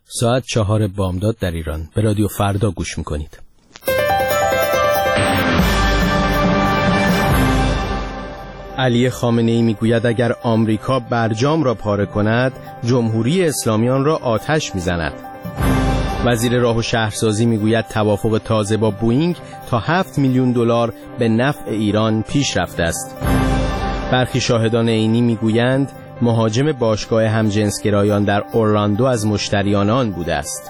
ساعت 4 بامداد در ایران. به رادیو فردا گوش میکنید. علی خامنه‌ای میگوید اگر آمریکا برجام را پاره کند، جمهوری اسلامی آن را آتش میزند. وزیر راه و شهرسازی میگوید توافق تازه با بوئینگ تا 7 میلیون دلار به نفع ایران پیش رفته است. برخی شاهدان عینی میگویند مهاجم باشگاه همجنسگرایان در اورلاندو از مشتریان آن بوده است.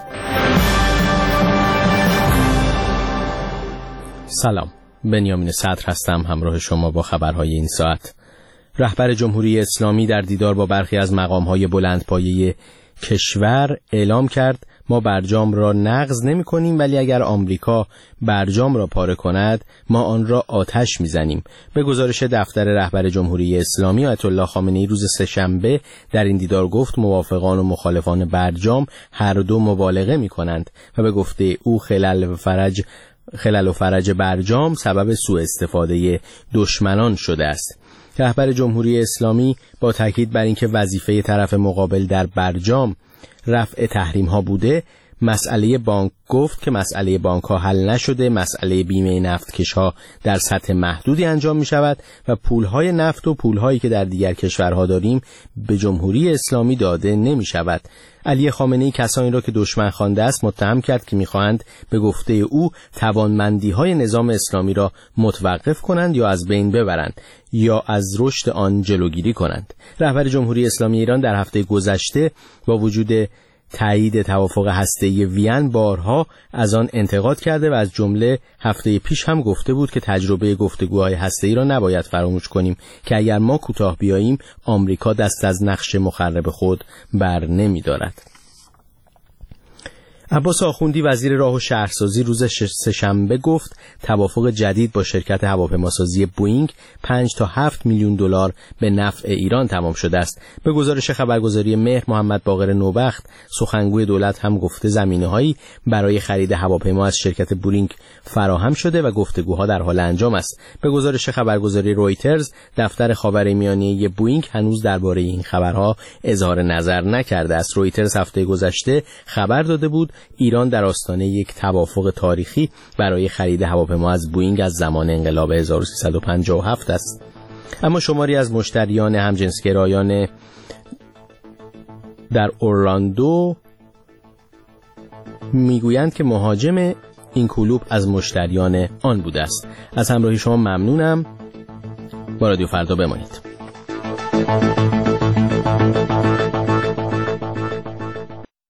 سلام، بنیامین صدر هستم، همراه شما با خبرهای این ساعت. رهبر جمهوری اسلامی در دیدار با برخی از مقامهای بلندپایه کشور اعلام کرد ما برجام را نقض نمی کنیم، ولی اگر آمریکا برجام را پاره کند ما آن را آتش می زنیم. به گزارش دفتر رهبر جمهوری اسلامی، آیت الله خامنه‌ای روز سه‌شنبه در این دیدار گفت موافقان و مخالفان برجام هر دو مبالغه می کنند و به گفته او خلل و فرج برجام سبب سوء استفاده دشمنان شده است. رهبر جمهوری اسلامی با تاکید بر اینکه وظیفه طرف مقابل در برجام رفع تحریم ها بوده، مسئله بانک گفت که مسئله بانک ها حل نشده، مسئله بیمه نفتکش ها در سطح محدودی انجام می شود و پول های نفت و پول هایی که در دیگر کشورها داریم به جمهوری اسلامی داده نمی شود. علی خامنه‌ای کسانی را که دشمن خوانده است متهم کرد که می‌خواهند به گفته او توانمندی‌های نظام اسلامی را متوقف کنند یا از بین ببرند یا از رشد آن جلوگیری کنند. رهبر جمهوری اسلامی ایران در هفته گذشته با وجود تایید توافق هسته‌ای وین بارها از آن انتقاد کرده و از جمله هفته پیش هم گفته بود که تجربه گفتگوهای هسته‌ای را نباید فراموش کنیم که اگر ما کوتاه بیاییم آمریکا دست از نقش مخرب خود بر نمی‌دارد. عباس آخوندی وزیر راه و شهرسازی روز سه‌شنبه گفت توافق جدید با شرکت هواپیماسازی بوئینگ 5 تا 7 میلیون دلار به نفع ایران تمام شده است. به گزارش خبرگزاری مهر، محمد باقر نوبخت سخنگوی دولت هم گفته زمینه‌هایی برای خرید هواپیما از شرکت بوئینگ فراهم شده و گفتگوها در حال انجام است. به گزارش خبرگزاری رویترز دفتر خاورمیانه بوئینگ هنوز درباره این خبرها اظهار نظر نکرده است. رویترز هفته گذشته خبر داده بود ایران در آستانه یک توافق تاریخی برای خرید هواپیما از بوئینگ از زمان انقلاب 1357 است. اما شماری از مشتریان همجنسگرایان در اورلاندو میگویند که مهاجم این کلوب از مشتریان آن بوده است. از همراهی شما ممنونم. با رادیو فردا بمانید.